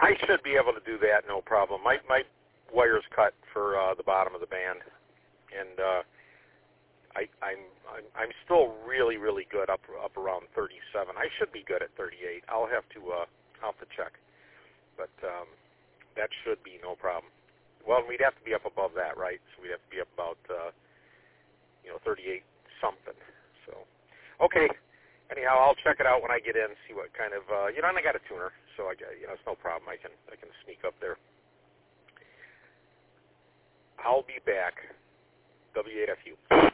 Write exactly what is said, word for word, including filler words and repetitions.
I should be able to do that, no problem. My my wire's cut for uh, the bottom of the band, and uh, I, I'm, I'm I'm still really really good up up around thirty-seven. I should be good at thirty-eight. I'll have to uh, I'll have to check, but um, that should be no problem. Well, we'd have to be up above that, right? So we'd have to be up about uh, you know thirty-eight something. So okay. Anyhow, I'll check it out when I get in, see what kind of, uh, you know, and I got a tuner, so I, you know, it's no problem. I can, I can sneak up there. I'll be back. W A F U.